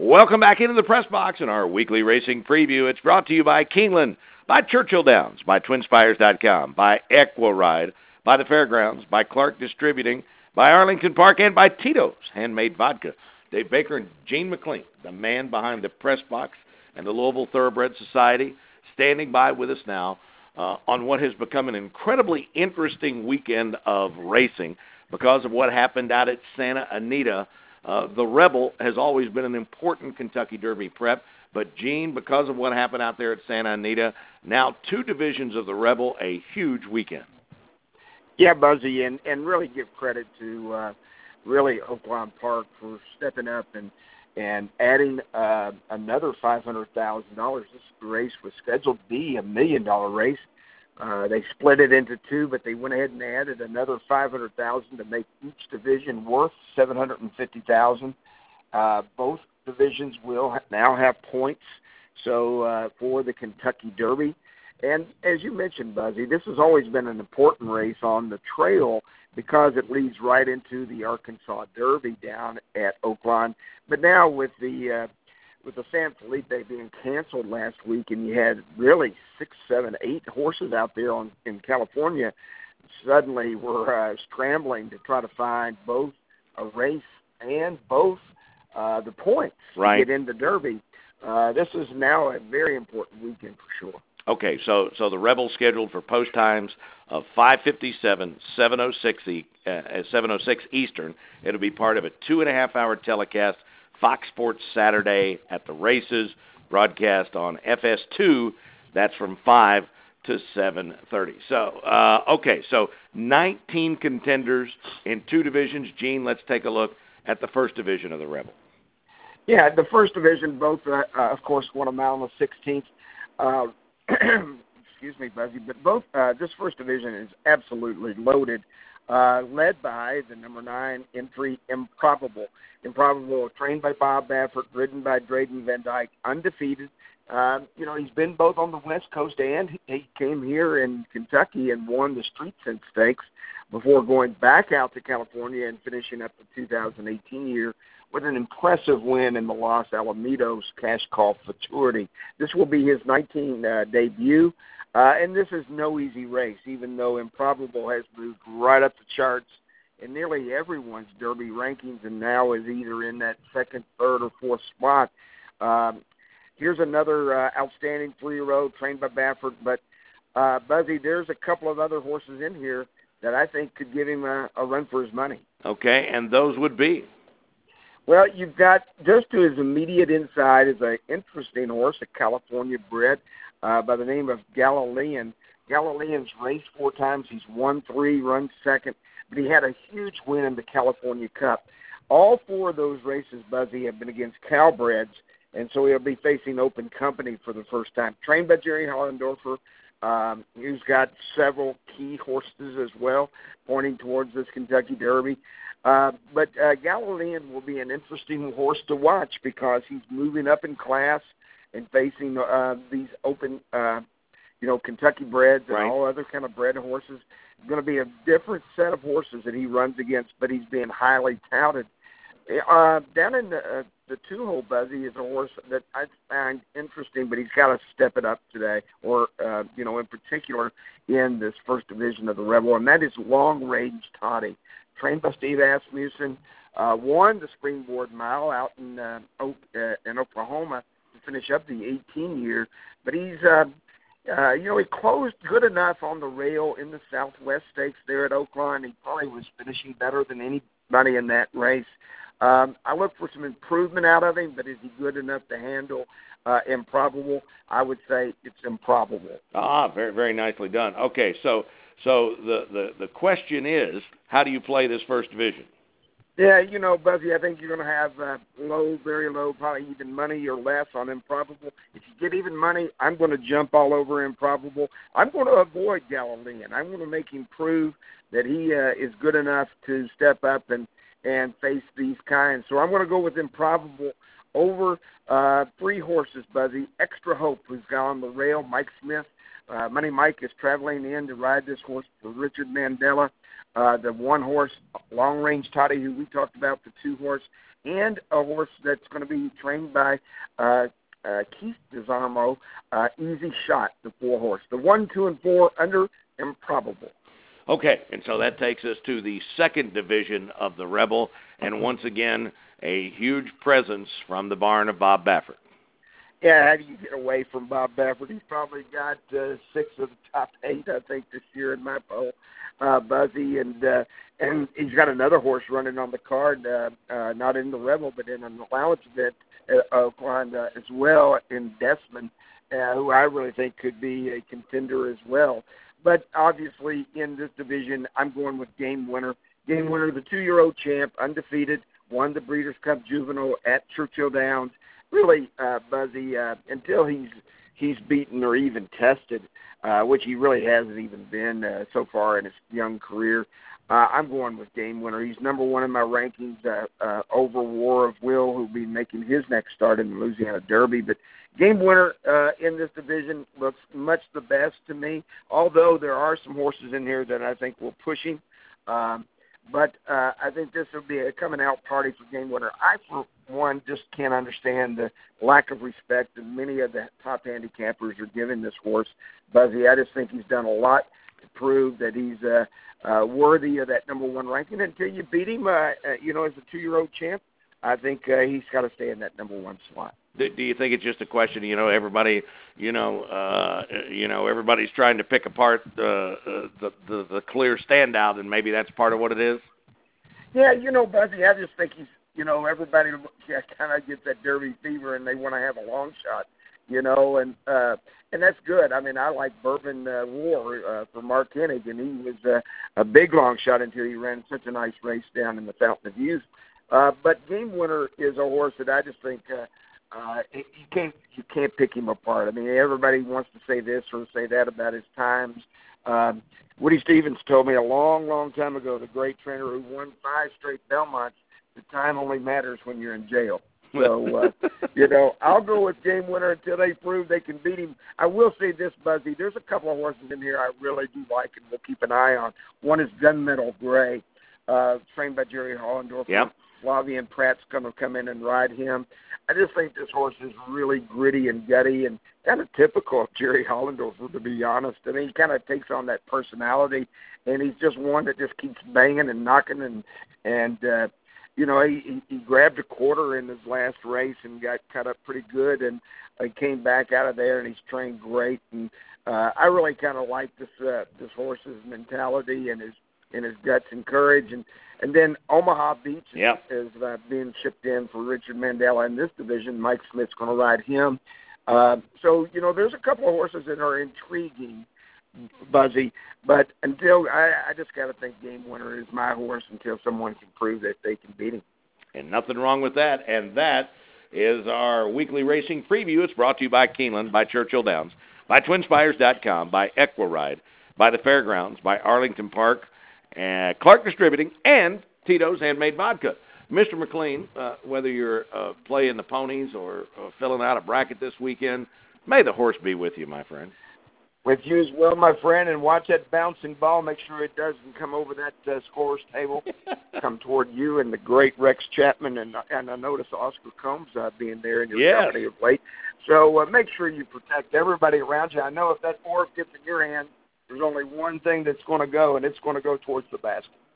Welcome back into the press box in our weekly racing preview. It's brought to you by Keeneland, by Churchill Downs, by TwinSpires.com, by Equiride, by the Fairgrounds, by Clark Distributing, by Arlington Park, and by Tito's Handmade Vodka. Dave Baker and Gene McLean, the man behind the press box and the Louisville Thoroughbred Society, standing by with us now on what has become an incredibly interesting weekend of racing because of what happened out at Santa Anita. The Rebel has always been an important Kentucky Derby prep, but Gene, because of what happened out there at Santa Anita, now two divisions of the Rebel, a huge weekend. Yeah, Buzzy, and really give credit to really Oaklawn Park for stepping up and adding another $500,000. This race was scheduled to be $1 million race. They split it into two, but they went ahead and added another $500,000 to make each division worth $750,000. Both divisions will now have points. So for the Kentucky Derby, and as you mentioned, Buzzy, this has always been an important race on the trail because it leads right into the Arkansas Derby down at Oaklawn. But now with the San Felipe being canceled last week, and you had really 6, 7, 8 horses out there in California, suddenly we're scrambling to try to find both a race and both the points to get in the Derby. This is now a very important weekend for sure. Okay, so the Rebel scheduled for post times of 5:57, 7:06 Eastern. It'll be part of a 2.5-hour telecast. Fox Sports Saturday at the races, broadcast on FS2. That's from 5 to 7:30. So 19 contenders in two divisions. Gene, let's take a look at the first division of the Rebel. Yeah, the first division, both, of course, won a mile on the 16th. Excuse me, Buzzy, but both this first division is absolutely loaded. Led by the number 9 entry, Improbable. Improbable, trained by Bob Baffert, ridden by Drayden Van Dyke, undefeated. He's been both on the West Coast and he came here in Kentucky and won the Street Scent Stakes before going back out to California and finishing up the 2018 year with an impressive win in the Los Alamitos Cash Call Futurity. This will be his 19th debut. And this is no easy race, even though Improbable has moved right up the charts in nearly everyone's Derby rankings and now is either in that second, third, or fourth spot. Here's another outstanding 3-year-old trained by Baffert. But, Buzzy, there's a couple of other horses in here that I think could give him a run for his money. Okay, and those would be? Well, you've got, just to his immediate inside is an interesting horse, a California bred, by the name of Galilean. Galilean's raced 4 times. He's won 3, run second, but he had a huge win in the California Cup. All 4 of those races, Buzzy, have been against Calbreds, and so he'll be facing open company for the first time. Trained by Jerry Hollendorfer, who's got several key horses as well, pointing towards this Kentucky Derby. But Galilean will be an interesting horse to watch because he's moving up in class and facing these open, Kentucky breds and all other kind of bred horses. It's going to be a different set of horses that he runs against, but he's being highly touted. Down in the 2-hole, Buzzy, is a horse that I find interesting, but he's got to step it up today, or, in particular in this first division of the Rebel, and that is Long Range Toddy. Trained by Steve Asmussen, won the Springboard Mile out in Oklahoma to finish up the 18 year, but he's he closed good enough on the rail in the Southwest Stakes there at Oaklawn. He probably was finishing better than anybody in that race. I look for some improvement out of him, but is he good enough to handle Improbable? I would say it's Improbable. Very, very nicely done. Okay, so the question is, how do you play this first division? Yeah, Buzzy, I think you're going to have low, very low, probably even money or less on Improbable. If you get even money, I'm going to jump all over Improbable. I'm going to avoid Galilean. I'm going to make him prove that he is good enough to step up and face these kinds. So I'm going to go with Improbable over 3 horses, Buzzy. Extra Hope, who's got on the rail, Mike Smith. Money Mike is traveling in to ride this horse for Richard Mandela. The 1 horse, Long Range Toddy, who we talked about, the 2 horse, and a horse that's going to be trained by Keith Desarmo, Easy Shot, the 4-horse. The 1, 2, and 4 under Improbable. Okay, and so that takes us to the second division of the Rebel, and once again, a huge presence from the barn of Bob Baffert. Yeah, how do you get away from Bob Baffert? He's probably got 6 of the top 8, I think, this year in my poll, Buzzy, and he's got another horse running on the card, not in the Rebel, but in an allowance event as well, in Desmond, who I really think could be a contender as well. But obviously, in this division, I'm going with Game Winner. Game Winner, the 2-year-old champ, undefeated, won the Breeders' Cup Juvenile at Churchill Downs. Really, Buzzy, until he's beaten or even tested, which he really hasn't even been so far in his young career, I'm going with Game Winner. He's number 1 in my rankings over War of Will, who'll be making his next start in the Louisiana Derby. But Game Winner in this division looks much the best to me, although there are some horses in here that I think will push him. But I think this will be a coming-out party for Game Winner. I, for one, just can't understand the lack of respect that many of the top handicappers are giving this horse, Buzzy. I just think he's done a lot to prove that he's worthy of that number 1 ranking. Until you beat him, as a 2-year-old champ, I think he's got to stay in that number 1 slot. Do you think it's just a question, everybody, everybody's trying to pick apart the clear standout, and maybe that's part of what it is? Yeah, Buzzy, I just think he's, everybody kind of gets that Derby fever and they want to have a long shot, and that's good. I mean, I like Bourbon War for Mark Hennig, and he was a big long shot until he ran such a nice race down in the Fountain of Youth. But Game Winner is a horse that I just think you can't pick him apart. I mean, everybody wants to say this or say that about his times. Woody Stevens told me a long, long time ago, the great trainer who won 5 straight Belmonts, the time only matters when you're in jail. So, I'll go with Game Winner until they prove they can beat him. I will say this, Buzzy, there's a couple of horses in here I really do like and we'll keep an eye on. One is Gunmetal Gray, trained by Jerry Hollendorf. Yep. Flavian Pratt's going to come in and ride him. I just think this horse is really gritty and gutty and kind of typical of Jerry Hollendorf, to be honest. I mean, he kind of takes on that personality, and he's just one that just keeps banging and knocking. And he grabbed a quarter in his last race and got cut up pretty good, and he came back out of there, and he's trained great. And I really kind of like this horse's mentality and his guts and courage. And then Omaha Beach is being shipped in for Richard Mandela in this division. Mike Smith's going to ride him. So, there's a couple of horses that are intriguing, Buzzy. But until I just got to think Game Winner is my horse until someone can prove that they can beat him. And nothing wrong with that. And that is our weekly racing preview. It's brought to you by Keeneland, by Churchill Downs, by TwinSpires.com, by Equiride, by the Fairgrounds, by Arlington Park, Clark Distributing, and Tito's Handmade Vodka. Mr. McLean, whether you're playing the ponies or filling out a bracket this weekend, may the horse be with you, my friend. With you as well, my friend, and watch that bouncing ball. Make sure it doesn't come over that scorer's table, come toward you and the great Rex Chapman, and I notice Oscar Combs being there in your company of late. So make sure you protect everybody around you. I know if that fourth gets in your hand, there's only one thing that's going to go, and it's going to go towards the basket.